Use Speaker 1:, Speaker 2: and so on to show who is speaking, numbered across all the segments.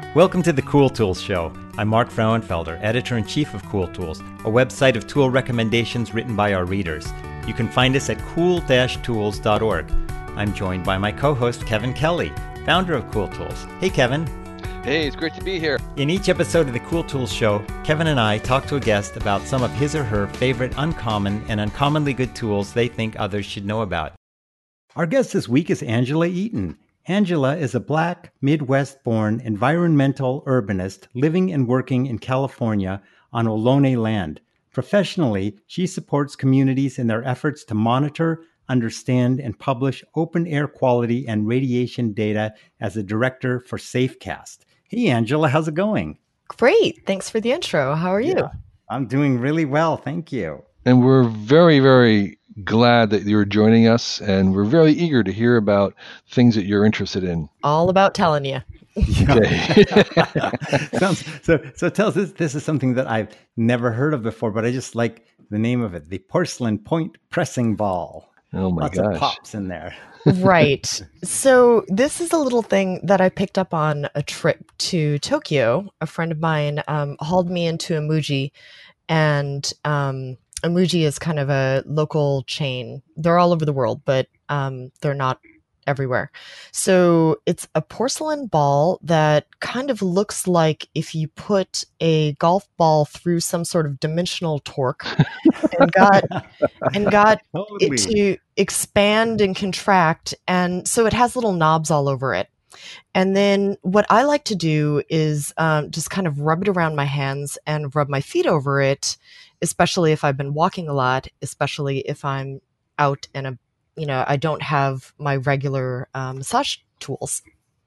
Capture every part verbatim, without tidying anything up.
Speaker 1: Welcome to the Cool Tools Show. I'm Mark Frauenfelder, Editor-in-Chief of Cool Tools, a website of tool recommendations written by our readers. You can find us at cool dash tools dot org. I'm joined by my co-host, Kevin Kelly, founder of Cool Tools. Hey, Kevin.
Speaker 2: Hey, it's great to be here.
Speaker 1: In each episode of the Cool Tools Show, Kevin and I talk to a guest about some of his or her favorite uncommon and uncommonly good tools they think others should know about. Our guest this week is Angela Eaton. Angela is a Black, Midwest-born environmental urbanist living and working in California on Ohlone land. Professionally, she supports communities in their efforts to monitor, understand, and publish open air quality and radiation data as a director for Safecast. Hey, Angela, how's it going?
Speaker 3: Great. Thanks for the intro. How are you?
Speaker 1: Yeah, I'm doing really well. Thank you.
Speaker 2: And we're very, very glad that you're joining us, and we're very eager to hear about things that you're interested in.
Speaker 3: All about telling you.
Speaker 2: Okay.
Speaker 1: Sounds, so, so tell us, this, this is something that I've never heard of before, but I just like the name of it, the porcelain point pressing ball.
Speaker 2: Oh my
Speaker 1: Lots
Speaker 2: gosh.
Speaker 1: of pops in there.
Speaker 3: Right. So this is a little thing that I picked up on a trip to Tokyo. A friend of mine um, hauled me into a Muji, and um, Muji is kind of a local chain. They're all over the world, but um, they're not everywhere. So it's a porcelain ball that kind of looks like if you put a golf ball through some sort of dimensional torque and got and got
Speaker 1: Totally.
Speaker 3: it to expand and contract. And so it has little knobs all over it. And then what I like to do is um, just kind of rub it around my hands and rub my feet over it, especially if I've been walking a lot, especially if I'm out and, a, you know, I don't have my regular um, massage tools.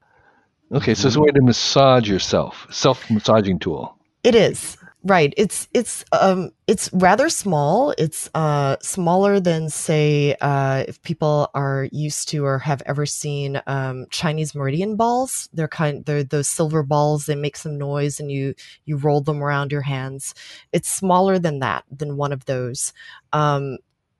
Speaker 2: Okay, so it's a way to massage yourself, self-massaging tool.
Speaker 3: It is. Right. It's it's um it's rather small. It's uh smaller than, say, uh if people are used to or have ever seen um Chinese meridian balls. They're kind they're those silver balls. They make some noise and you you roll them around your hands. It's smaller than that, than one of those. Um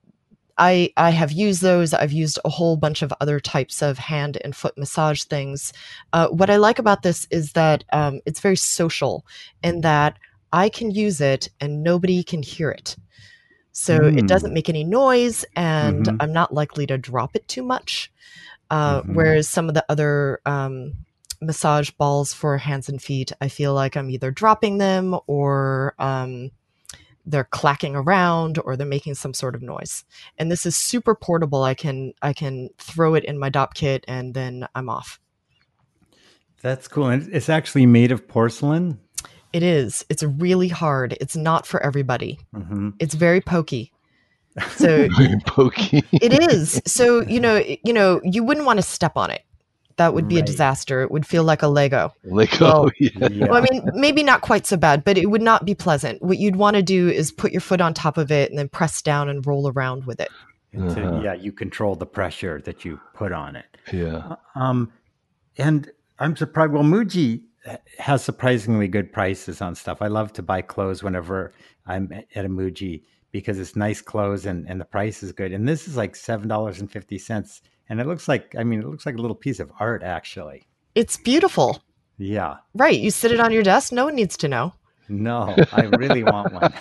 Speaker 3: I I have used those. I've used a whole bunch of other types of hand and foot massage things. Uh, what I like about this is that um it's very social, in that I can use it and nobody can hear it. So
Speaker 1: Mm.
Speaker 3: it doesn't make any noise, and
Speaker 1: Mhm.
Speaker 3: I'm not likely to drop it too much. Uh,
Speaker 1: Mhm.
Speaker 3: Whereas some of the other um, massage balls for hands and feet, I feel like I'm either dropping them or um, they're clacking around or they're making some sort of noise. And this is super portable. I can I can throw it in my dop kit and then I'm off.
Speaker 1: That's cool. And it's actually made of porcelain.
Speaker 3: It is. It's really hard. It's not for everybody.
Speaker 1: Mm-hmm.
Speaker 3: It's very pokey. So
Speaker 2: Very pokey.
Speaker 3: it is. So, you know, you know, you wouldn't want to step on it. That would be
Speaker 1: Right.
Speaker 3: a disaster. It would feel like a Lego.
Speaker 2: Like,
Speaker 3: Well,
Speaker 2: oh, yeah.
Speaker 1: Yeah.
Speaker 3: Well, I mean, maybe not quite so bad, but it would not be pleasant. What you'd want to do is put your foot on top of it and then press down and roll around with it.
Speaker 1: It's a-
Speaker 2: Uh-huh.
Speaker 1: yeah, you control the pressure that you put on it.
Speaker 2: Yeah.
Speaker 1: Um, and I'm surprised. Well, Muji has surprisingly good prices on stuff. I love to buy clothes whenever I'm at a Muji because it's nice clothes and, and the price is good. And this is like seven dollars and fifty cents. And it looks like, I mean, it looks like a little piece of art, actually.
Speaker 3: It's beautiful.
Speaker 1: Yeah.
Speaker 3: Right. You sit it on your desk. No one needs to know.
Speaker 1: No, I really want one.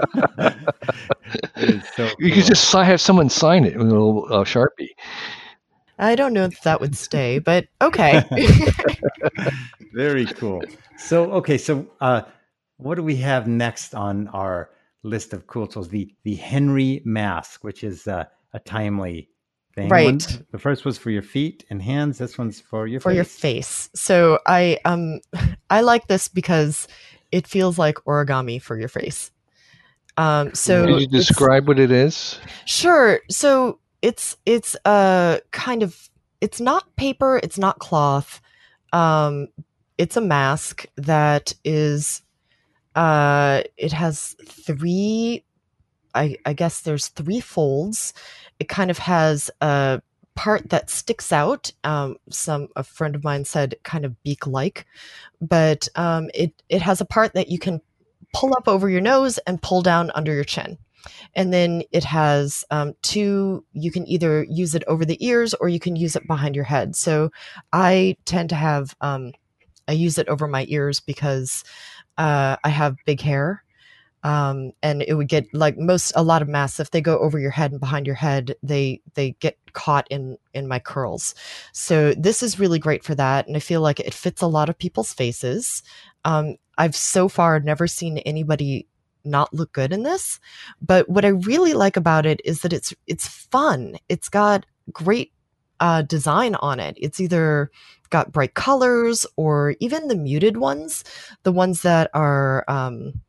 Speaker 1: It is so
Speaker 2: You
Speaker 1: cool.
Speaker 2: could just si- have someone sign it with a little uh, Sharpie.
Speaker 3: I don't know if that would stay, but okay.
Speaker 1: Very cool. So, okay, so uh, what do we have next on our list of cool tools? The the Henry mask, which is uh, a timely thing.
Speaker 3: Right.
Speaker 1: One- the first was for your feet and hands. This one's for your
Speaker 3: For
Speaker 1: face.
Speaker 3: your face. So I um I like this because it feels like origami for your face. Um so
Speaker 2: Could you
Speaker 3: it's-
Speaker 2: describe what it is?
Speaker 3: Sure. So it's it's a kind of it's not paper, it's not cloth. Um it's a mask that is uh it has three I I guess there's three folds. It kind of has a part that sticks out. Um some a friend of mine said kind of beak-like, but um it it has a part that you can pull up over your nose and pull down under your chin. And then it has um, two, you can either use it over the ears or you can use it behind your head. So I tend to have um, I use it over my ears because uh, I have big hair. Um, and it would get like most, a lot of masks, if they go over your head and behind your head, they, they get caught in, in my curls. So this is really great for that. And I feel like it fits a lot of people's faces. Um, I've so far never seen anybody not look good in this, but what I really like about it is that it's, it's fun. It's got great, uh, design on it. It's either got bright colors or even the muted ones, the ones that are, um,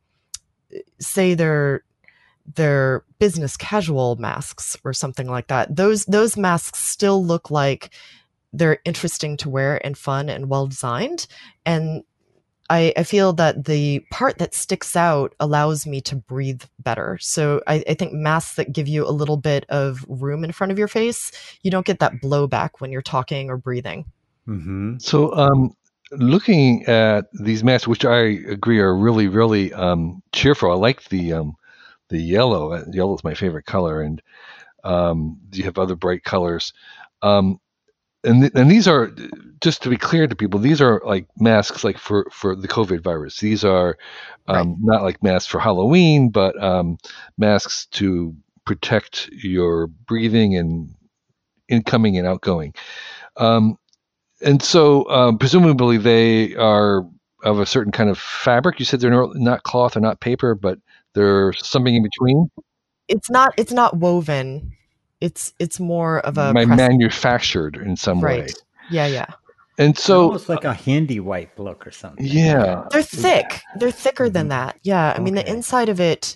Speaker 3: say they're they're business casual masks or something like that. Those those masks still look like they're interesting to wear and fun and well designed. And I, I feel that the part that sticks out allows me to breathe better. So I, I think masks that give you a little bit of room in front of your face, you don't get that blowback when you're talking or breathing.
Speaker 1: Mm-hmm.
Speaker 2: So, um, looking at these masks, which I agree are really, really um, cheerful. I like the um, the yellow. Uh, Yellow is my favorite color, and um, you have other bright colors. Um, and th- and these are, just to be clear to people, these are like masks like for, for the COVID virus. These are um,
Speaker 3: Right.
Speaker 2: not like masks for Halloween, but um, masks to protect your breathing and incoming and outgoing. Um, And so, um, presumably, they are of a certain kind of fabric. You said they're not, not cloth or not paper, but they're something in between.
Speaker 3: It's not it's not woven. It's it's more of a
Speaker 2: My
Speaker 3: press.
Speaker 2: manufactured in some
Speaker 3: Right.
Speaker 2: way.
Speaker 3: Yeah, yeah.
Speaker 2: And
Speaker 1: So,
Speaker 2: so,
Speaker 1: almost like a handy wipe look or something.
Speaker 2: yeah,
Speaker 3: They're thick. They're thicker than
Speaker 1: Mhm.
Speaker 3: that. Yeah. I mean, the
Speaker 1: Okay.
Speaker 3: inside of it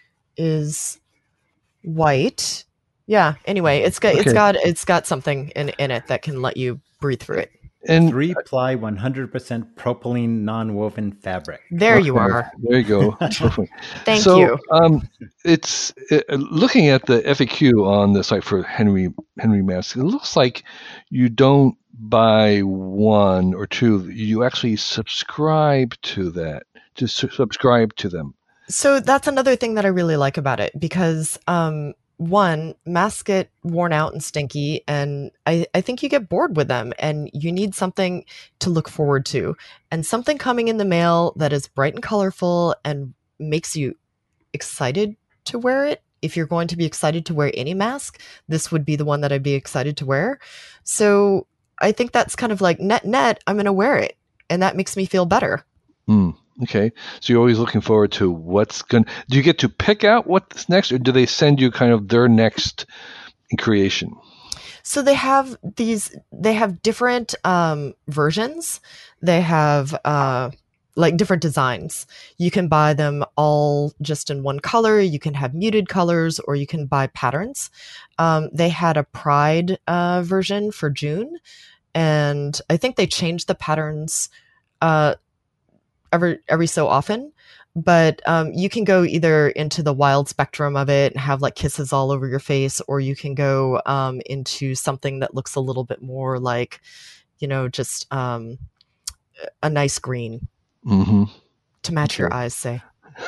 Speaker 3: is white. Yeah. Anyway, it's got it's
Speaker 2: Okay.
Speaker 3: got it's got something in in it that can let you breathe through it.
Speaker 2: and
Speaker 1: Three ply, one hundred percent propylene non-woven fabric.
Speaker 3: There you
Speaker 2: okay,
Speaker 3: are.
Speaker 2: there you go.
Speaker 3: Thank
Speaker 2: so,
Speaker 3: you.
Speaker 2: um, it's uh, looking at the F A Q on the site for Henry Henry masks. It looks like you don't buy one or two. You actually subscribe to that. To su- subscribe to them.
Speaker 3: So that's another thing that I really like about it because um one, masks get worn out and stinky, and I, I think you get bored with them and you need something to look forward to. And something coming in the mail that is bright and colorful and makes you excited to wear it. If you're going to be excited to wear any mask, this would be the one that I'd be excited to wear. So I think that's kind of like net net, I'm going to wear it. And that makes me feel better.
Speaker 2: Hmm. Okay, so you're always looking forward to what's going. Do you get to pick out what's next, or do they send you kind of their next creation?
Speaker 3: So they have these, they have different um, versions. They have uh, like different designs. You can buy them all just in one color. You can have muted colors, or you can buy patterns. Um, they had a Pride uh, version for June, and I think they changed the patterns uh, every every so often. But um, you can go either into the wild spectrum of it and have like kisses all over your face, or you can go um, into something that looks a little bit more like, you know, just um, a nice green
Speaker 2: Mm-hmm.
Speaker 3: to match your
Speaker 2: Okay.
Speaker 3: eyes, say.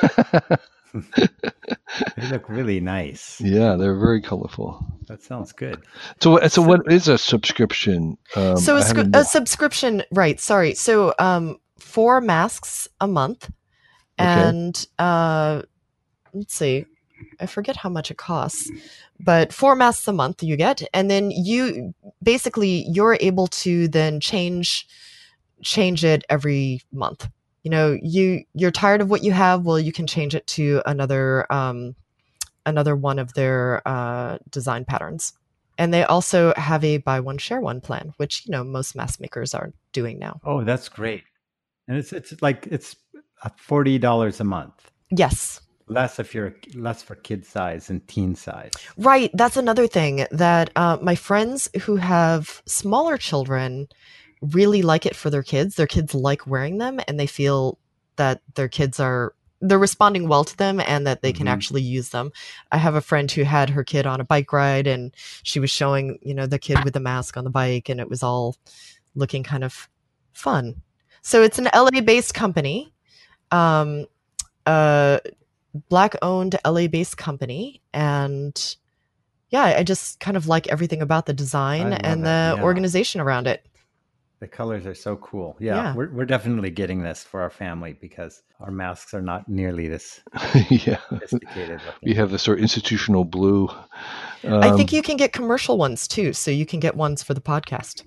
Speaker 1: They look really nice.
Speaker 2: Yeah, they're very colorful.
Speaker 1: That sounds good.
Speaker 2: So, so what is a subscription? Um,
Speaker 3: so
Speaker 2: I
Speaker 3: a, scri-
Speaker 2: haven't-
Speaker 3: a subscription, right? Sorry. So um, four masks a month,
Speaker 2: Okay.
Speaker 3: and uh, let's see, I forget how much it costs, but four masks a month you get, and then you basically you're able to then change change it every month. You know, you you're tired of what you have, well, you can change it to another um, another one of their uh, design patterns. And they also have a buy one share one plan, which, you know, most mask makers are doing now.
Speaker 1: Oh, that's great. And it's it's like it's forty dollars a month.
Speaker 3: Yes.
Speaker 1: Less if you're less for kid size and teen size.
Speaker 3: Right. That's another thing that uh, my friends who have smaller children really like it for their kids. Their kids like wearing them, and they feel that their kids are they're responding well to them and that they can
Speaker 1: Mhm.
Speaker 3: actually use them. I have a friend who had her kid on a bike ride, and she was showing, you know, the kid with the mask on the bike, and it was all looking kind of fun. So it's an L A based company, um, uh, black owned L A based company. And yeah, I just kind of like everything about the design
Speaker 1: I love
Speaker 3: and
Speaker 1: it,
Speaker 3: the
Speaker 1: yeah.
Speaker 3: organization around it.
Speaker 1: The colors are so cool. Yeah,
Speaker 3: Yeah.
Speaker 1: we're we're definitely getting this for our family because our masks are not nearly this
Speaker 2: Yeah.
Speaker 1: sophisticated
Speaker 2: We
Speaker 1: looking.
Speaker 2: have the sort of institutional blue.
Speaker 3: I think
Speaker 2: Um,
Speaker 3: you can get commercial ones too, so you can get ones for the podcast.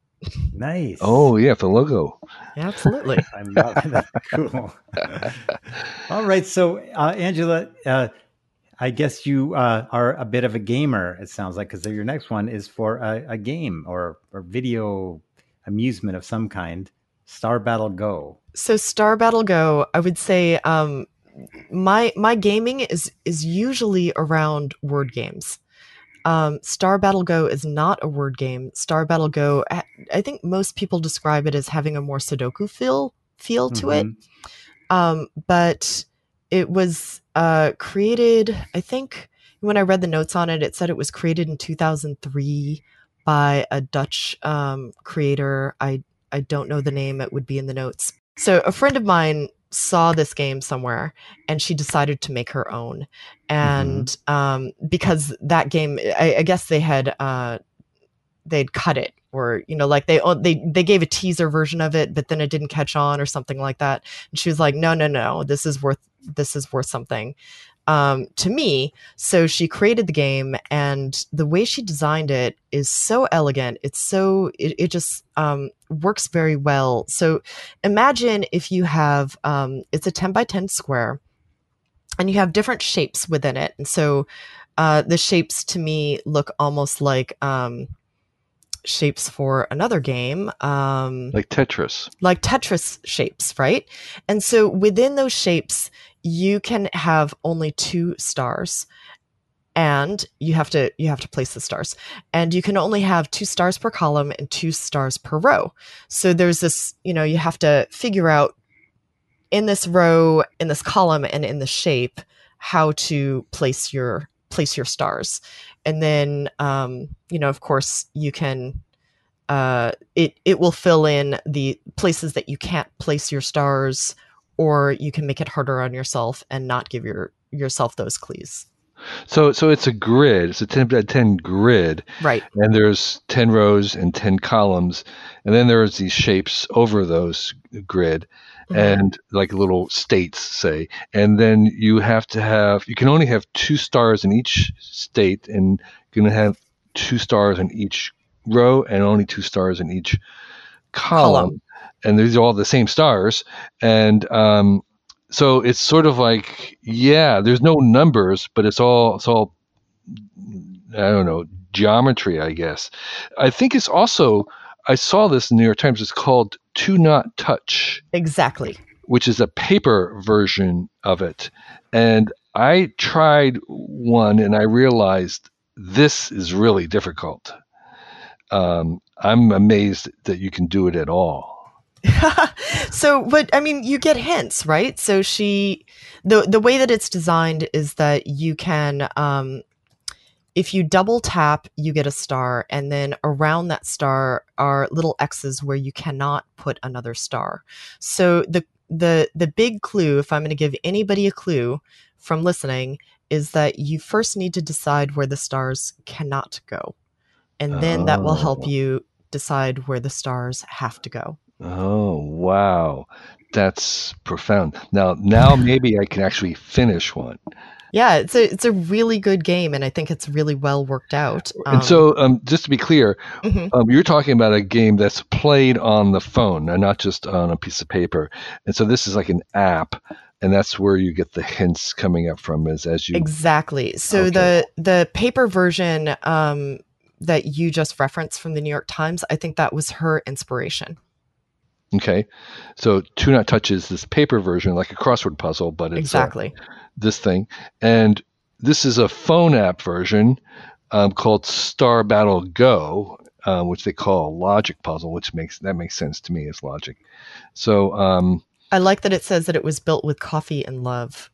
Speaker 1: Nice.
Speaker 2: oh, yeah, the logo.
Speaker 3: Absolutely.
Speaker 1: I love it. That's cool. All right. So, uh, Angela, uh, I guess you uh, are a bit of a gamer, it sounds like, because your next one is for a, a game or, or video amusement of some kind. Star Battle Go.
Speaker 3: So Star Battle Go, I would say um, my my gaming is is usually around word games. Um, Star Battle Go is not a word game. Star Battle Go, I, I think most people describe it as having a more Sudoku feel feel to it.
Speaker 1: Mm-hmm.
Speaker 3: Um, but it was uh, created, I think when I read the notes on it, it said it was created in two thousand three by a Dutch um, creator. I, I don't know the name, it would be in the notes. So a friend of mine saw this game somewhere and she decided to make her own. And
Speaker 1: Mm-hmm.
Speaker 3: um, because that game, I, I guess they had uh, they'd cut it, or you know, like they they they gave a teaser version of it, but then it didn't catch on or something like that. And she was like, no, no, no, this is worth this is worth something um, to me. So she created the game, and the way she designed it is so elegant. It's so it, it just um, works very well. So imagine if you have um, it's a ten by ten square, and you have different shapes within it. And so uh, the shapes to me look almost like um, shapes for another game, um,
Speaker 2: Like Tetris.
Speaker 3: like Tetris shapes, right? And so within those shapes, you can have only two stars, and you have to you have to place the stars, and you can only have two stars per column and two stars per row. So there's this, you know, you have to figure out in this row, in this column, and in the shape how to place your place your stars. And then um, you know, of course, you can uh, it it will fill in the places that you can't place your stars, or you can make it harder on yourself and not give your yourself those clues.
Speaker 2: So so it's a grid. It's a ten by ten grid.
Speaker 3: Right.
Speaker 2: And there's ten rows and ten columns. And then there's these shapes over those grid,
Speaker 3: Mhm.
Speaker 2: and like little states, say. And then you have to have, you can only have two stars in each state, and you're going to have two stars in each row and only two stars in each column.
Speaker 3: Column.
Speaker 2: And these are all the same stars. And um, so it's sort of like, yeah, there's no numbers, but it's all it's all I don't know, geometry, I guess. I think it's also, I saw this in the New York Times, it's called To Not Touch,
Speaker 3: Exactly.
Speaker 2: which is a paper version of it. And I tried one and I realized this is really difficult. Um, I'm amazed that you can do it at all.
Speaker 3: So, but I mean, you get hints, right? So she, the the way that it's designed is that you can, um, if you double tap, you get a star, and then around that star are little X's where you cannot put another star. So the the the big clue, if I'm going to give anybody a clue from listening, is that you first need to decide where the stars cannot go, and then that will help
Speaker 2: Oh.
Speaker 3: you decide where the stars have to go.
Speaker 2: Oh, wow. That's profound. Now, now maybe I can actually finish one.
Speaker 3: Yeah, it's a it's a really good game, and I think it's really well worked out.
Speaker 2: And
Speaker 3: Um,
Speaker 2: so, um, just to be clear,
Speaker 3: mhm.
Speaker 2: um, you're talking about a game that's played on the phone and not just on a piece of paper. And so this is like an app, and that's where you get the hints coming up from as, as you...
Speaker 3: Exactly. So
Speaker 2: Okay.
Speaker 3: the the paper version um, that you just referenced from the New York Times, I think that was her inspiration.
Speaker 2: Okay. So To Not Touch is this paper version, like a crossword puzzle, but it's uh,
Speaker 3: Exactly.
Speaker 2: this thing. And this is a phone app version um, called Star Battle Go, uh, which they call a logic puzzle, which makes that makes sense to me as logic. So um,
Speaker 3: I like that it says that it was built with coffee and love.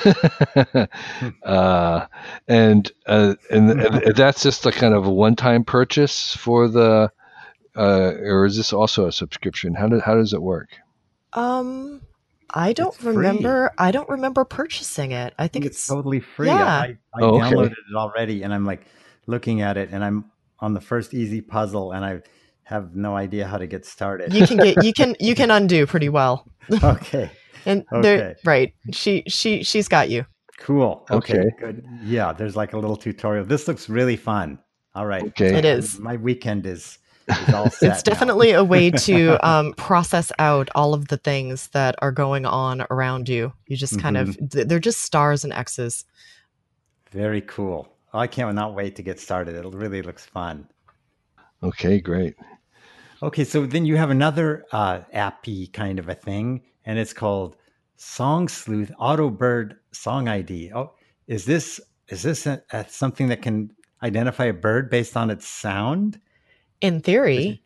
Speaker 2: uh, and, uh, and and that's just a kind of a one-time purchase for the, uh, or is this also a subscription? How does how does it work?
Speaker 3: Um, I don't
Speaker 1: It's free.
Speaker 3: remember. I don't remember purchasing it. I
Speaker 1: I
Speaker 3: think
Speaker 1: think
Speaker 3: it's
Speaker 1: it's totally free.
Speaker 3: yeah.
Speaker 1: I, I
Speaker 2: Oh, okay.
Speaker 1: downloaded it already, and I'm like looking at it, and I'm on the first easy puzzle, and I have no idea how to get started.
Speaker 3: You can get you can you can undo pretty well.
Speaker 1: Okay.
Speaker 3: And
Speaker 1: Okay.
Speaker 3: they're right. She she she's got you.
Speaker 1: Cool. Okay,
Speaker 2: Okay.
Speaker 1: good. Yeah, there's like a little tutorial. This looks really fun. All right.
Speaker 2: Okay.
Speaker 3: It is.
Speaker 1: My weekend is, is all set.
Speaker 3: It's definitely a way to um, process out all of the things that are going on around you. You just kind of, they're just stars and X's.
Speaker 1: Very cool. Oh, I can't not wait to get started. It really looks fun.
Speaker 2: Okay, great.
Speaker 1: Okay, so then you have another uh, appy kind of a thing, and it's called Song Sleuth Autobird Song I D. Oh, is this is this a, a, something that can identify a bird based on its sound?
Speaker 3: In theory,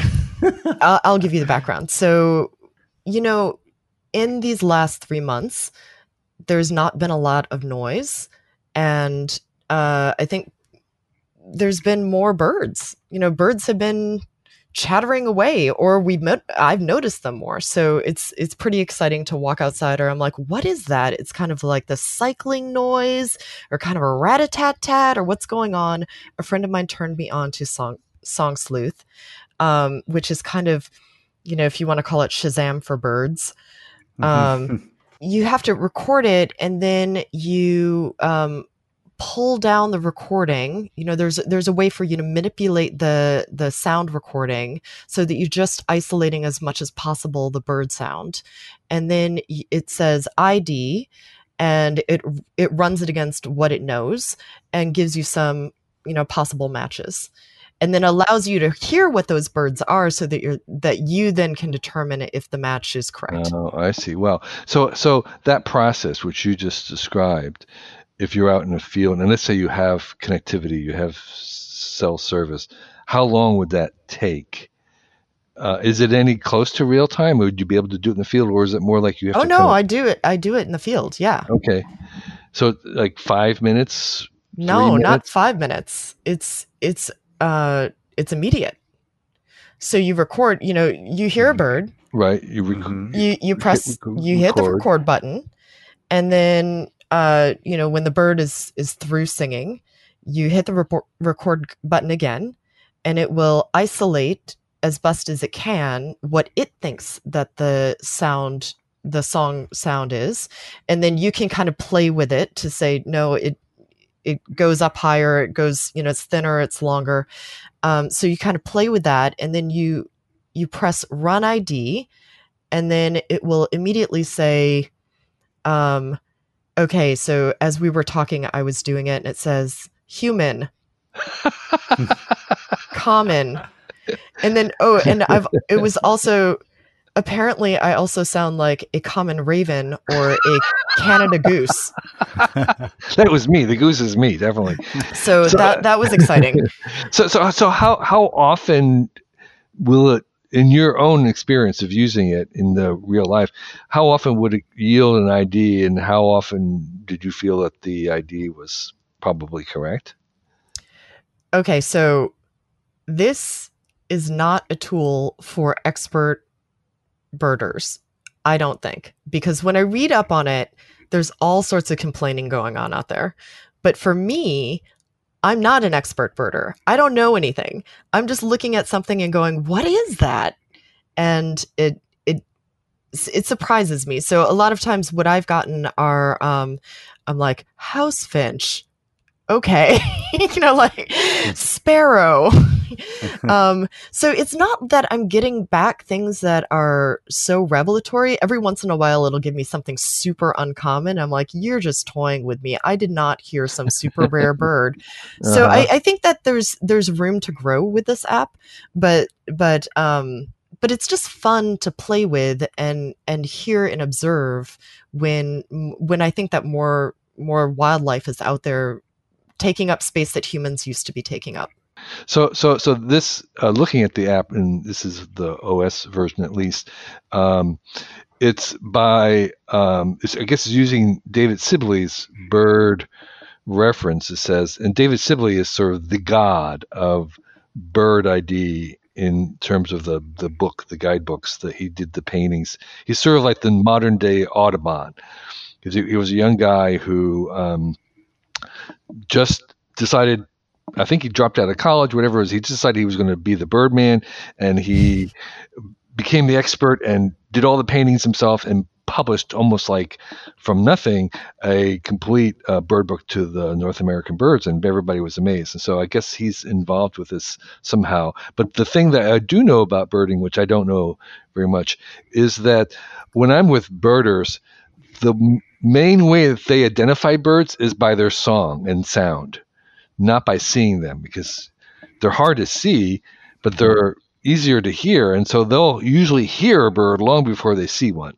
Speaker 3: I'll, I'll give you the background. So, you know, in these last three months, there's not been a lot of noise, and uh, I think there's been more birds. You know, birds have been chattering away, or we've met, I've noticed them more. So it's it's pretty exciting to walk outside, or I'm like, what is that? It's kind of like the cycling noise, or kind of a rat-a-tat-tat, or what's going on. A friend of mine turned me on to Song Song Sleuth, um, which is kind of, you know, if you want to call it Shazam for birds. Um, you have to record it, and then you um, pull down the recording. You know, there's there's a way for you to manipulate the the sound recording so that you're just isolating as much as possible the bird sound, and then it says I D, and it it runs it against what it knows and gives you some, you know, possible matches, and then allows you to hear what those birds are so that you're that you then can determine if the match is correct.
Speaker 2: Oh, I see. Well, so so that process which you just described, if you're out in the field, and let's say you have connectivity, you have cell service, how long would that take? Uh, is it any close to real time, or would you be able to do it in the field, or is it more like you have
Speaker 3: oh
Speaker 2: to?
Speaker 3: no,
Speaker 2: kind of...
Speaker 3: I do it. I do it in the field. Yeah.
Speaker 2: Okay, so like five minutes.
Speaker 3: No,
Speaker 2: minutes?
Speaker 3: not five minutes. It's it's uh it's immediate. So you record. You know, you hear a bird.
Speaker 2: Right. You rec-
Speaker 1: Mhm.
Speaker 3: You you press.
Speaker 2: hit rec-
Speaker 3: You hit the
Speaker 2: record.
Speaker 3: record button, and then uh you know, when the bird is is through singing, you hit the report, record button again, and it will isolate as best as it can what it thinks that the sound the song sound is, and then you can kind of play with it to say, no, it it goes up higher, it goes, you know, it's thinner, it's longer. Um, so you kind of play with that, and then you you press run I D, and then it will immediately say, um, okay, so as we were talking, I was doing it, and it says human, common, and then oh, and I've it was also apparently I also sound like a common raven or a Canada goose.
Speaker 2: That was me. The goose is me, definitely.
Speaker 3: So, so that that was exciting.
Speaker 2: So so so how how often will it, in your own experience of using it in the real life, how often would it yield an I D, and how often did you feel that the I D was probably correct?
Speaker 3: Okay, so this is not a tool for expert birders, I don't think, because when I read up on it, there's all sorts of complaining going on out there. But for me, I'm not an expert birder. I don't know anything. I'm just looking at something and going, what is that? And it it it surprises me. So a lot of times what I've gotten are um I'm like, house finch. Okay. You know, like sparrow. um, so it's not that I'm getting back things that are so revelatory. Every once in a while, it'll give me something super uncommon. I'm like, you're just toying with me. I did not hear some super rare bird. So
Speaker 2: Uh-huh.
Speaker 3: I, I think that there's there's room to grow with this app, but but um, but it's just fun to play with and and hear and observe when when I think that more more wildlife is out there taking up space that humans used to be taking up.
Speaker 2: So, so, so this, uh, looking at the app, and this is the O S version at least, um, it's by, um, it's, I guess it's using David Sibley's bird reference. It says, and David Sibley is sort of the god of bird I D in terms of the, the book, the guidebooks that he did the paintings. He's sort of like the modern day Audubon, because he, he was a young guy who, um, just decided I think he dropped out of college, whatever it was. He decided he was going to be the Birdman, and he became the expert and did all the paintings himself and published almost like from nothing a complete uh, bird book to the North American birds, and everybody was amazed. And so I guess he's involved with this somehow. But the thing that I do know about birding, which I don't know very much, is that when I'm with birders, the m- main way that they identify birds is by their song and sound, not by seeing them, because they're hard to see, but they're easier to hear. And so they'll usually hear a bird long before they see one.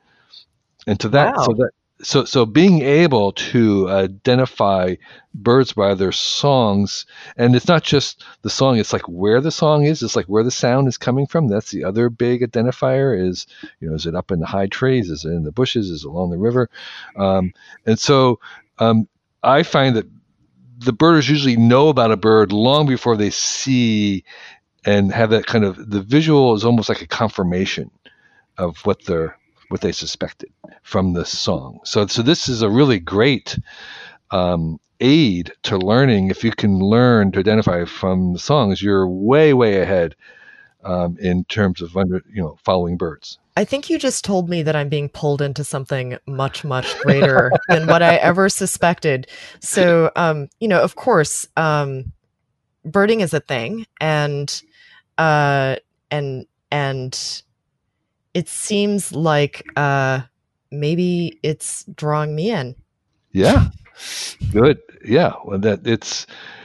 Speaker 2: And to that,
Speaker 3: Wow.
Speaker 2: so that, so so being able to identify birds by their songs, and it's not just the song; it's like where the song is. It's like where the sound is coming from. That's the other big identifier. Is you know, is it up in the high trees? Is it in the bushes? Is it along the river? Um, and so um, I find that the birders usually know about a bird long before they see, and have that kind of, the visual is almost like a confirmation of what they're what they suspected from the song. So, so this is a really great um, aid to learning. If you can learn to identify from the songs, you're way, way ahead um, in terms of under, you know, following birds.
Speaker 3: I think you just told me that I'm being pulled into something much, much greater than what I ever suspected. So, um, you know, of course, um, birding is a thing, and uh, and and. It seems like uh, maybe it's drawing me in.
Speaker 2: Yeah, good. Yeah, well, that it's,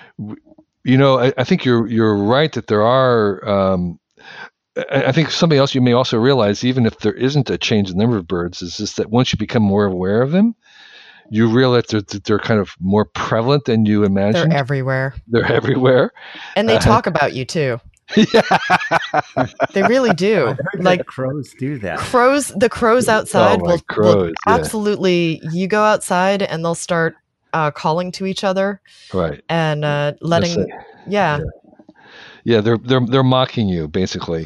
Speaker 2: you know, I, I think you're you're right that there are. Um, I, I think something else you may also realize, even if there isn't a change in the number of birds, is just that once you become more aware of them, you realize that they're, they're kind of more prevalent than you imagined.
Speaker 3: They're everywhere.
Speaker 2: They're everywhere,
Speaker 3: and they
Speaker 2: uh,
Speaker 3: talk about you too.
Speaker 2: Yeah.
Speaker 3: They really do. Like
Speaker 1: crows do that.
Speaker 3: Crows, the crows outside
Speaker 2: oh,
Speaker 3: will,
Speaker 2: crows,
Speaker 3: will
Speaker 2: yeah.
Speaker 3: absolutely. You go outside and they'll start uh, calling to each other,
Speaker 2: right?
Speaker 3: And uh, letting, yeah.
Speaker 2: yeah, yeah, they're they're they're mocking you basically.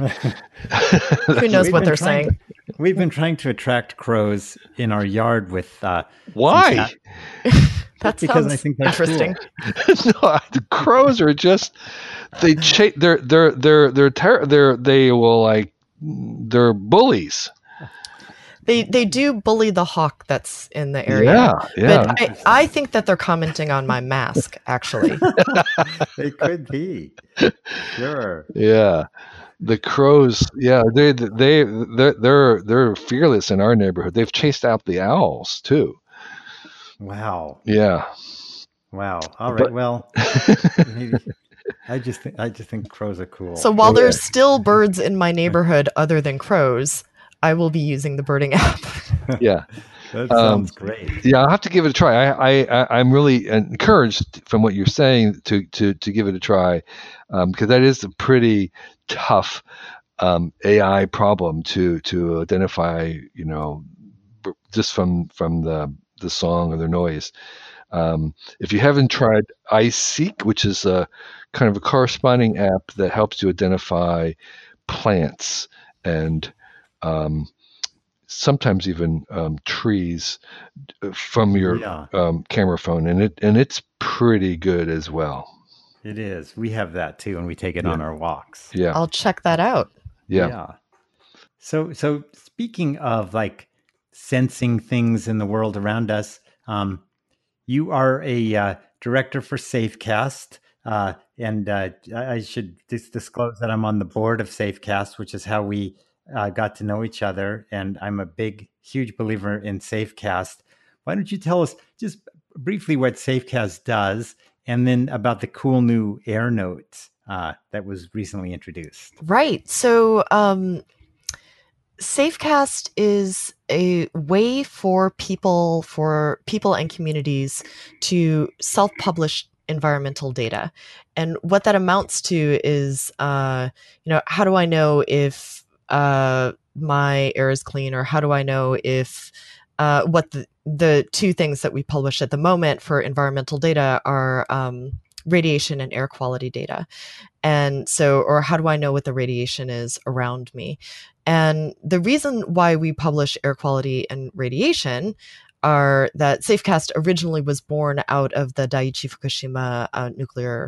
Speaker 3: Who knows
Speaker 1: We've
Speaker 3: what they're
Speaker 1: trying,
Speaker 3: saying?
Speaker 1: We've been trying to attract crows in our yard with. Uh,
Speaker 2: Why?
Speaker 3: That
Speaker 1: because
Speaker 3: sounds
Speaker 1: I think that's
Speaker 3: interesting.
Speaker 1: Cool.
Speaker 2: No, the crows are just they cha- they're they're they're they're ter- they're they will like they're bullies.
Speaker 3: They they do bully the hawk that's in the area.
Speaker 2: Yeah, yeah.
Speaker 3: But I, I think that they're commenting on my mask, actually.
Speaker 1: They could be. Sure.
Speaker 2: Yeah. The crows, yeah, they they they're they're they're fearless in our neighborhood. They've chased out the owls too.
Speaker 1: Wow.
Speaker 2: Yeah.
Speaker 1: Wow. All right.
Speaker 2: But,
Speaker 1: well, maybe, I just think I just think crows are cool.
Speaker 3: So while
Speaker 2: Okay.
Speaker 3: there's still birds in my neighborhood other than crows, I will be using the birding app.
Speaker 2: Yeah.
Speaker 1: That
Speaker 2: Um,
Speaker 1: sounds great.
Speaker 2: Yeah, I'll have to give it a try. I, I, I'm really encouraged from what you're saying to, to, to give it a try, um, because that is a pretty tough um, A I problem to to identify. You know, b- just from from the the song or the noise. Um, if you haven't tried iSeek, which is a kind of a corresponding app that helps you identify plants and um, sometimes even um, trees from your
Speaker 1: Yeah.
Speaker 2: um, camera phone, and it and it's pretty good as well.
Speaker 1: It is. We have that too, and we take it
Speaker 2: Yeah.
Speaker 1: on our walks.
Speaker 2: Yeah,
Speaker 3: I'll check that out.
Speaker 2: yeah,
Speaker 1: So, so speaking of like sensing things in the world around us, um, you are a uh, director for Safecast, uh, and uh, I I should just disclose that I'm on the board of Safecast, which is how we uh, got to know each other. And I'm a big, huge believer in Safecast. Why don't you tell us just briefly what Safecast does, and then about the cool new Air Notes uh, that was recently introduced?
Speaker 3: Right. So, um, Safecast is a way for people, for people and communities to self-publish environmental data. And what that amounts to is, uh, you know, how do I know if uh, my air is clean, or how do I know if uh, what the, the two things that we publish at the moment for environmental data are um, radiation and air quality data. And so, or how do I know what the radiation is around me? And the reason why we publish air quality and radiation are that Safecast originally was born out of the Daiichi Fukushima uh, nuclear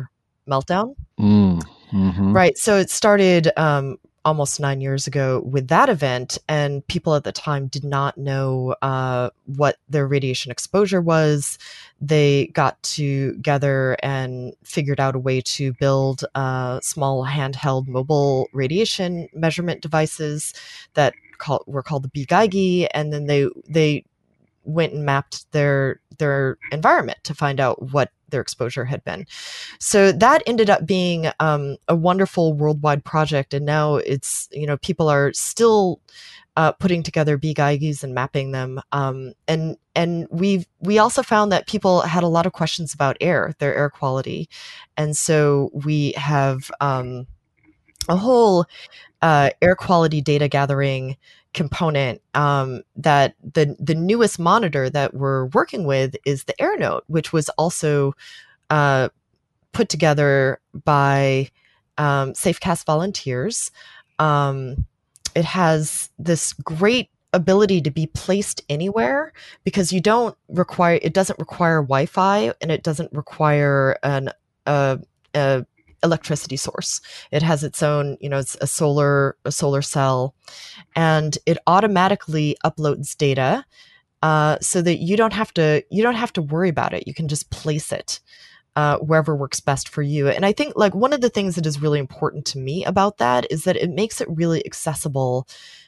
Speaker 3: meltdown.
Speaker 2: Mm, mm-hmm.
Speaker 3: Right. So it started um, almost nine years ago with that event, and people at the time did not know uh, what their radiation exposure was. They got together and figured out a way to build uh, small handheld mobile radiation measurement devices that call, were called the B Geigy, and then they they went and mapped their their environment to find out what their exposure had been. So that ended up being um, a wonderful worldwide project, and now it's, you know, people are still uh, putting together B Geigys and mapping them. Um, and and we we also found that people had a lot of questions about air, their air quality, and so we have um, a whole uh, air quality data gathering component um, that the the newest monitor that we're working with is the AirNote, which was also uh, put together by um, SafeCast volunteers. Um, it has this great ability to be placed anywhere because you don't require, it doesn't require Wi-Fi, and it doesn't require an uh, a electricity source. It has its own, you know, it's a solar a solar cell, and it automatically uploads data uh, so that you don't have to you don't have to worry about it. You can just place it uh, wherever works best for you. And I think like one of the things that is really important to me about that is that it makes it really accessible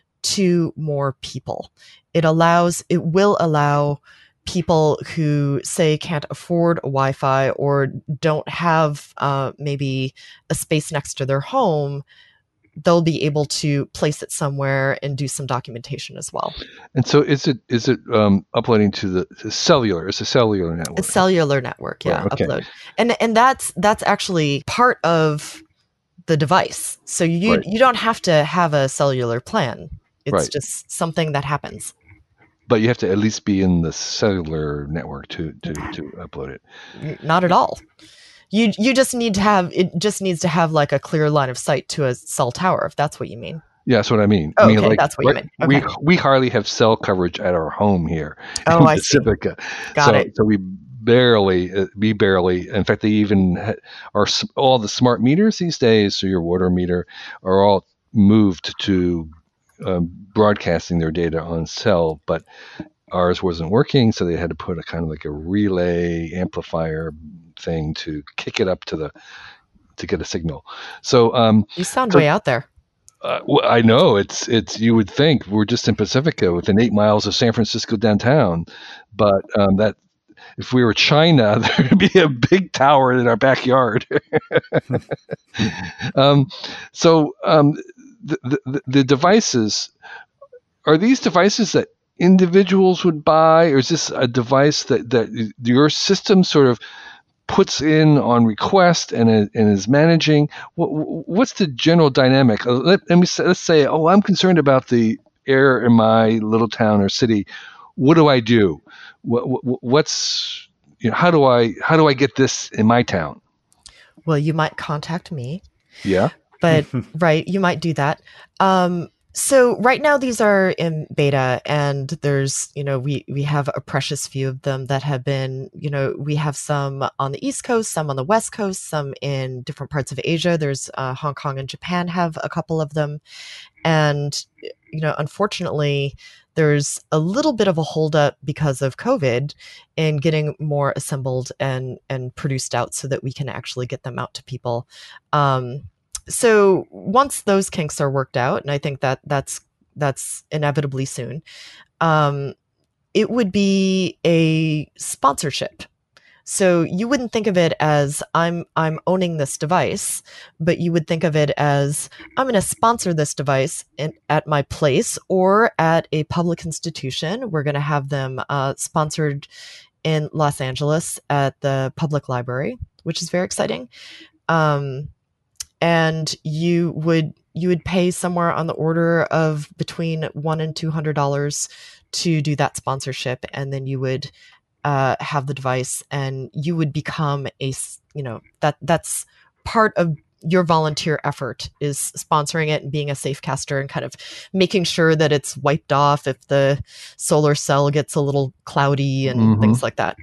Speaker 3: to more people. It allows it will allow people who say can't afford a Wi-Fi or don't have uh, maybe a space next to their home, they'll be able to place it somewhere and do some documentation as well.
Speaker 2: And so is it is it um, uploading to the, the cellular? It's a cellular network.
Speaker 3: A cellular network, yeah,
Speaker 2: right, okay.
Speaker 3: upload. And and that's that's actually part of the device. So you
Speaker 2: right.
Speaker 3: you don't have to have a cellular plan. It's
Speaker 2: right.
Speaker 3: just something that happens.
Speaker 2: But you have to at least be in the cellular network to, to, to upload it.
Speaker 3: Not at all. You you just need to have, it just needs to have like a clear line of sight to a cell tower, if that's what you mean.
Speaker 2: Yeah, that's what I mean.
Speaker 3: Oh,
Speaker 2: I mean,
Speaker 3: okay,
Speaker 2: like,
Speaker 3: that's what
Speaker 2: right,
Speaker 3: you mean. Okay.
Speaker 2: We we hardly have cell coverage at our home here
Speaker 3: oh,
Speaker 2: in
Speaker 3: I
Speaker 2: Pacifica.
Speaker 3: See. Got
Speaker 2: so,
Speaker 3: it.
Speaker 2: So we barely, uh, we barely, in fact, they even ha- are all the smart meters these days, so your water meter, are all moved to um, broadcasting their data on cell, but ours wasn't working, so they had to put a kind of like a relay amplifier thing to kick it up to the to get a signal. So um,
Speaker 3: you sound
Speaker 2: so,
Speaker 3: way out there.
Speaker 2: Uh, well, I know it's it's. You would think we're just in Pacifica, within eight miles of San Francisco downtown, but um, that if we were China, there would be a big tower in our backyard. um, so um, the, the the devices, are these devices that individuals would buy, or is this a device that, that your system sort of puts in on request and, and is managing? What, what's the general dynamic? Let, let me say, let's say, oh, I'm concerned about the air in my little town or city. What do I do? What, what, what's you know, how do I how do I get this in my town?
Speaker 3: Well, you might contact me.
Speaker 2: Yeah.
Speaker 3: But right, you might do that. Um, So right now these are in beta, and there's, you know, we, we have a precious few of them that have been, you know, we have some on the East Coast, some on the West Coast, some in different parts of Asia. There's uh, Hong Kong and Japan have a couple of them. And, you know, unfortunately, there's a little bit of a holdup because of COVID in getting more assembled and, and produced out so that we can actually get them out to people. Um, So once those kinks are worked out, and I think that that's that's inevitably soon, um, it would be a sponsorship. So you wouldn't think of it as I'm I'm owning this device, but you would think of it as I'm going to sponsor this device in, at my place or at a public institution. We're going to have them uh, sponsored in Los Angeles at the public library, which is very exciting. Um, And you would you would pay somewhere on the order of between one and two hundred dollars to do that sponsorship, and then you would uh, have the device, and you would become a you know that that's part of your volunteer effort is sponsoring it and being a SafeCaster and kind of making sure that it's wiped off if the solar cell gets a little cloudy and
Speaker 2: mm-hmm.
Speaker 3: things like that.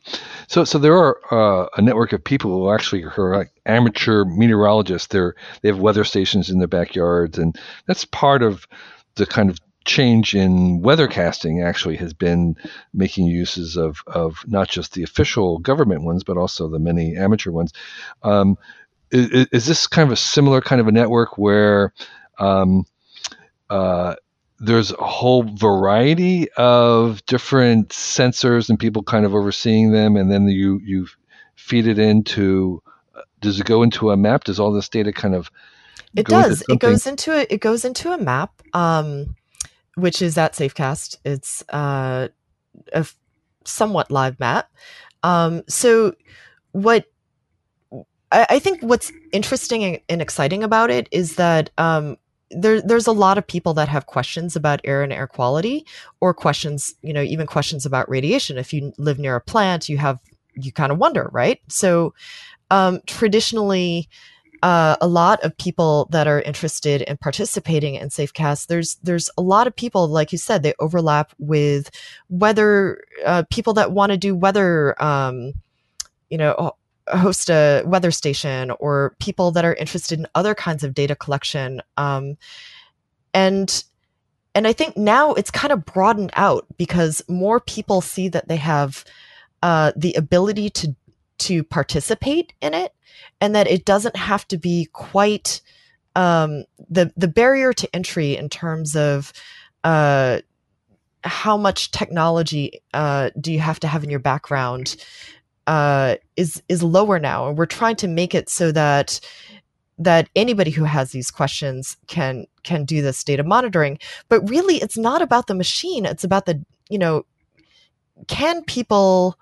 Speaker 2: So, so there are uh, a network of people who actually are like amateur meteorologists. They're they have weather stations in their backyards, and that's part of the kind of change in weathercasting. Actually, has been making uses of of not just the official government ones, but also the many amateur ones. Um, is, is this kind of a similar kind of a network where um, uh, there's a whole variety of different sensors and people kind of overseeing them, and then you you feed it into? Does it go into a map? Does all this data kind of
Speaker 3: it
Speaker 2: go
Speaker 3: does
Speaker 2: into
Speaker 3: it goes into a it goes into a map, um, which is at Safecast. It's uh, a f- somewhat live map. Um, so what I, I think what's interesting and, and exciting about it is that um, there, there's a lot of people that have questions about air and air quality, or questions, you know, even questions about radiation. If you live near a plant, you have you kind of wonder, right? So um, traditionally, uh, a lot of people that are interested in participating in Safecast, there's there's a lot of people, like you said, they overlap with weather uh, people that want to do weather, um, you know, host a weather station, or people that are interested in other kinds of data collection. Um, and and I think now it's kind of broadened out because more people see that they have uh, the ability to to participate in it, and that it doesn't have to be quite um, the the barrier to entry in terms of uh, how much technology uh, do you have to have in your background uh, is is lower now, and we're trying to make it so that that anybody who has these questions can can do this data monitoring. But really, it's not about the machine; it's about the, you know, can people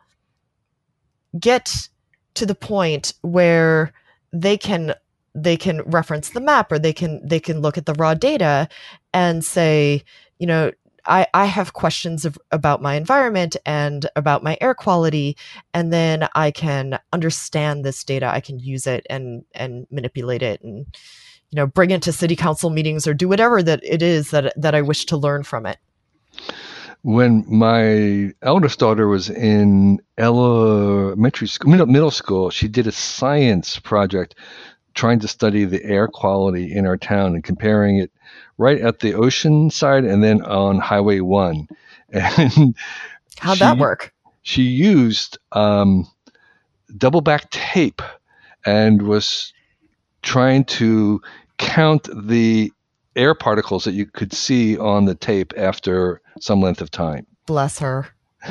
Speaker 3: get to the point where they can they can reference the map, or they can they can look at the raw data and say, you know, I, I have questions of, about my environment and about my air quality, and then I can understand this data. I can use it and and manipulate it, and, you know, bring it to city council meetings, or do whatever that it is that that I wish to learn from it.
Speaker 2: When my eldest daughter was in elementary school, middle, middle school, she did a science project trying to study the air quality in our town and comparing it right at the ocean side and then on Highway one. And
Speaker 3: how'd
Speaker 2: she,
Speaker 3: that work?
Speaker 2: She used um, double back tape and was trying to count the air particles that you could see on the tape after some length of time.
Speaker 3: Bless her.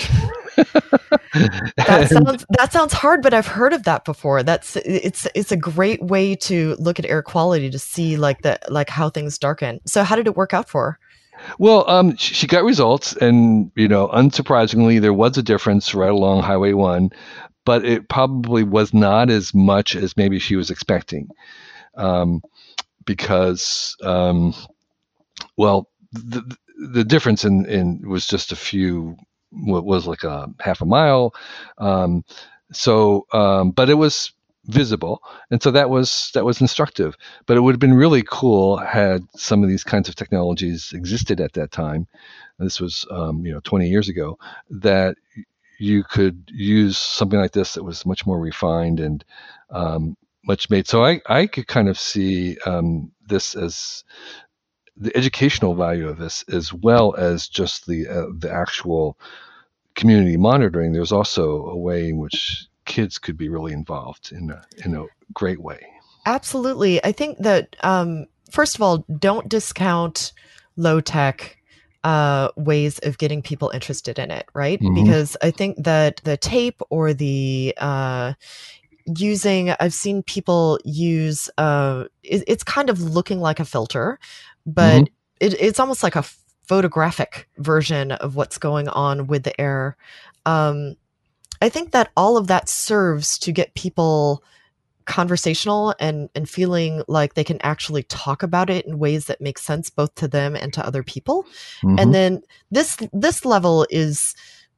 Speaker 3: that sounds that sounds hard, but I've heard of that before. That's it's it's a great way to look at air quality, to see like the like how things darken. So how did it work out for her?
Speaker 2: Well, um, she, she got results, and, you know, unsurprisingly, there was a difference right along Highway one, but it probably was not as much as maybe she was expecting, um, because, um, well, the the difference in, in was just a few, what was like a half a mile, um, so, um, but it was visible, and so that was that was instructive. But it would have been really cool had some of these kinds of technologies existed at that time. This was um, you know twenty years ago, that you could use something like this that was much more refined and um, much made. So I I could kind of see um, this as the educational value of this, as well as just the uh, the actual community monitoring. There's also a way in which kids could be really involved in a, in a great way.
Speaker 3: Absolutely. I think that, um, first of all, don't discount low tech uh, ways of getting people interested in it, right? Mm-hmm. Because I think that the tape or the uh, using, I've seen people use, uh, it, it's kind of looking like a filter, but mm-hmm. it, it's almost like a photographic version of what's going on with the air. Um, I think that all of that serves to get people conversational and, and feeling like they can actually talk about it in ways that make sense both to them and to other people. Mm-hmm. And then this this level is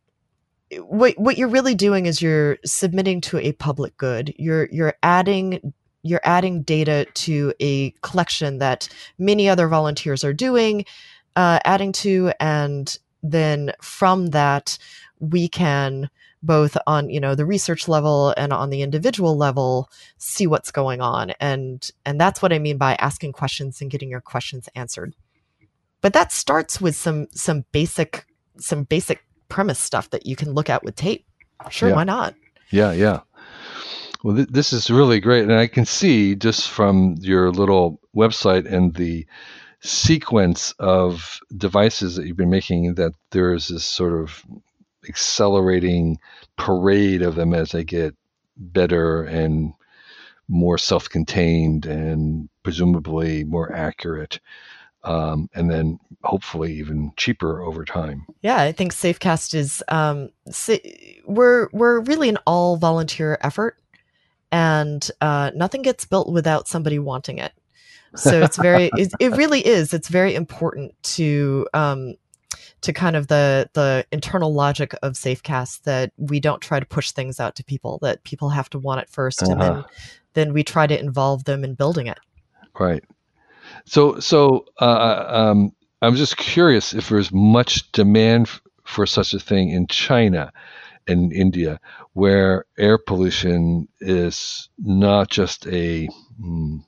Speaker 3: what what you're really doing is you're submitting to a public good. You're you're adding you're adding data to a collection that many other volunteers are doing, uh, adding to, and then from that we can both on, you know, the research level and on the individual level, see what's going on. And, and that's what I mean by asking questions and getting your questions answered. But that starts with some, some basic, some basic premise stuff that you can look at with tape. Sure.
Speaker 2: Yeah.
Speaker 3: Why not?
Speaker 2: Yeah. Yeah. Well, th- this is really great. And I can see just from your little website and the sequence of devices that you've been making that there's this sort of accelerating parade of them as they get better and more self-contained and presumably more accurate, um, and then hopefully even cheaper over time.
Speaker 3: Yeah, I think Safecast is um, sa- we're we're really an all volunteer effort, and uh, nothing gets built without somebody wanting it. So it's very it, it really is. It's very important to um, to kind of the the internal logic of Safecast that we don't try to push things out to people, that people have to want it first, uh-huh. and then then we try to involve them in building it.
Speaker 2: Right. So so uh, um, I'm just curious if there's much demand f- for such a thing in China and India, where air pollution is not just a mm,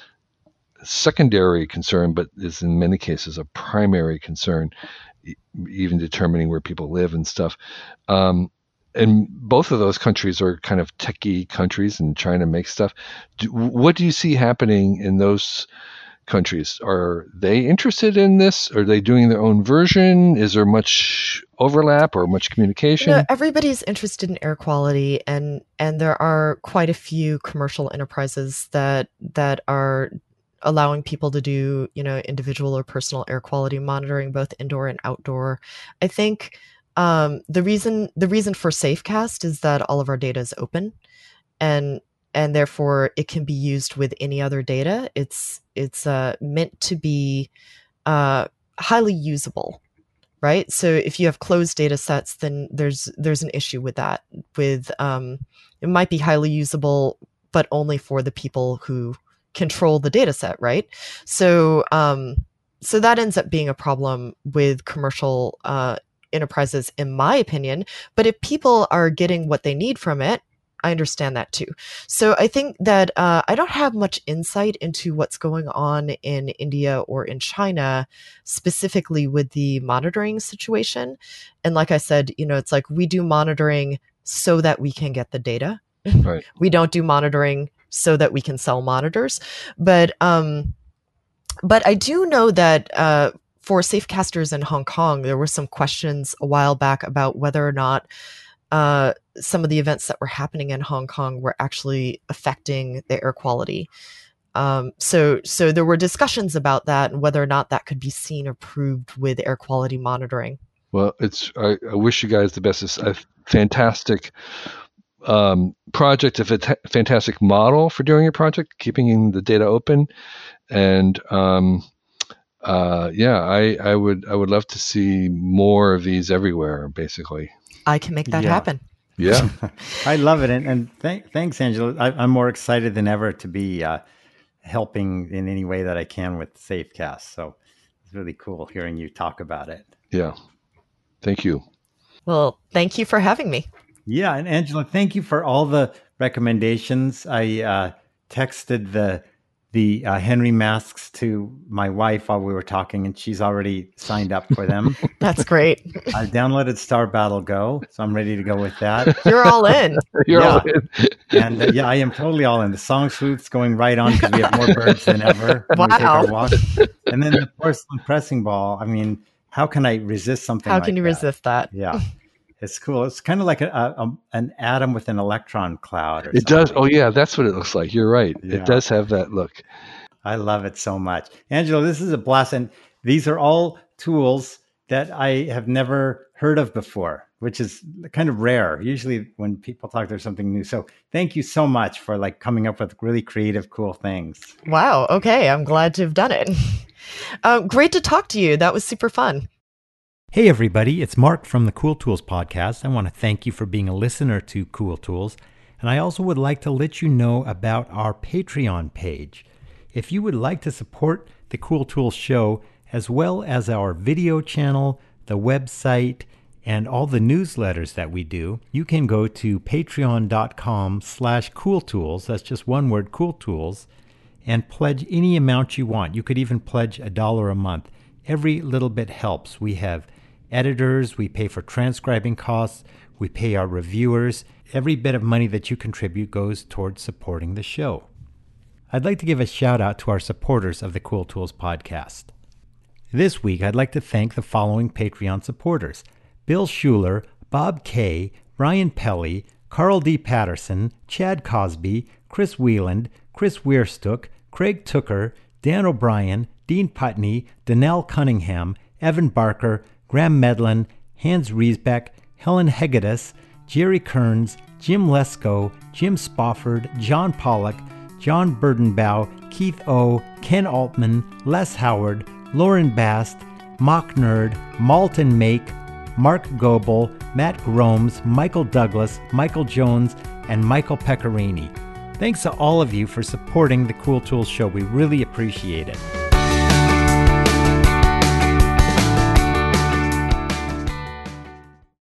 Speaker 2: secondary concern, but is in many cases a primary concern, even determining where people live and stuff. Um, and both of those countries are kind of techie countries, and China makes stuff. Do, what do you see happening in those countries? Are they interested in this? Are they doing their own version? Is there much overlap or much communication?
Speaker 3: No, everybody's interested in air quality, and and there are quite a few commercial enterprises that that are allowing people to do, you know, individual or personal air quality monitoring, both indoor and outdoor. I think um, the reason the reason for Safecast is that all of our data is open, and and therefore it can be used with any other data. It's it's uh, meant to be uh, highly usable, right? So if you have closed data sets, then there's there's an issue with that. With um, it might be highly usable, but only for the people who control the data set, right? So um, so that ends up being a problem with commercial uh, enterprises, in my opinion. But if people are getting what they need from it, I understand that too. So I think that uh, I don't have much insight into what's going on in India or in China, specifically with the monitoring situation. And like I said, you know, it's like we do monitoring so that we can get the data.
Speaker 2: Right.
Speaker 3: We don't do monitoring so that we can sell monitors. But um, but I do know that uh, for Safecasters in Hong Kong, there were some questions a while back about whether or not uh, some of the events that were happening in Hong Kong were actually affecting the air quality. Um, so so there were discussions about that and whether or not that could be seen or proved with air quality monitoring.
Speaker 2: Well, it's I, I wish you guys the best. It's a fantastic um, project, a fant- fantastic model for doing your project, keeping the data open, and um, uh, yeah, I, I would I would love to see more of these everywhere. Basically,
Speaker 3: I can make that
Speaker 1: yeah.
Speaker 3: happen.
Speaker 2: Yeah,
Speaker 1: I love it, and, and th- thanks, Angela. I, I'm more excited than ever to be uh, helping in any way that I can with Safecast. So it's really cool hearing you talk about it.
Speaker 2: Yeah, thank you.
Speaker 3: Well, thank you for having me.
Speaker 1: Yeah, and Angela, thank you for all the recommendations. I uh, texted the the uh, Henry masks to my wife while we were talking, and she's already signed up for them.
Speaker 3: That's great.
Speaker 1: I downloaded Star Battle Go, so I'm ready to go with that.
Speaker 3: You're all in.
Speaker 2: You're
Speaker 1: yeah.
Speaker 2: all in.
Speaker 1: And uh, yeah, I am totally all in. The song sleuth's going right on because we have more birds than ever when
Speaker 3: wow.
Speaker 1: we take our walk. And then the porcelain pressing ball. I mean, how can I resist something
Speaker 3: How
Speaker 1: like
Speaker 3: can you
Speaker 1: that?
Speaker 3: resist that?
Speaker 1: Yeah. It's cool. It's kind of like a, a, an atom with an electron cloud. Or
Speaker 2: It
Speaker 1: something.
Speaker 2: does. Oh, yeah, that's what it looks like. You're right.
Speaker 1: Yeah.
Speaker 2: It does have that look.
Speaker 1: I love it so much. Angela, this is a blast. And these are all tools that I have never heard of before, which is kind of rare. Usually when people talk, there's something new. So thank you so much for like coming up with really creative, cool things.
Speaker 3: Wow. Okay. I'm glad to have done it. um, great to talk to you. That was super fun.
Speaker 1: Hey, everybody. It's Mark from the Cool Tools podcast. I want to thank you for being a listener to Cool Tools. And I also would like to let you know about our Patreon page. If you would like to support the Cool Tools show, as well as our video channel, the website, and all the newsletters that we do, you can go to patreon.com slash cooltools. That's just one word, Cool Tools, and pledge any amount you want. You could even pledge a dollar a month. Every little bit helps. We have editors, we pay for transcribing costs, we pay our reviewers. Every bit of money that you contribute goes towards supporting the show. I'd like to give a shout out to our supporters of the Cool Tools podcast. This week, I'd like to thank the following Patreon supporters: Bill Schuler, Bob Kay, Brian Pelly, Carl D. Patterson, Chad Cosby, Chris Wieland, Chris Weirstook, Craig Tooker, Dan O'Brien, Dean Putney, Danelle Cunningham, Evan Barker, Graham Medlin, Hans Riesbeck, Helen Hegedus, Jerry Kearns, Jim Lesko, Jim Spofford, John Pollock, John Burdenbaugh, Keith O., Ken Altman, Les Howard, Lauren Bast, Mock Nerd, Malton Make, Mark Goebel, Matt Gromes, Michael Douglas, Michael Jones, and Michael Pecorini. Thanks to all of you for supporting the Cool Tools Show. We really appreciate it.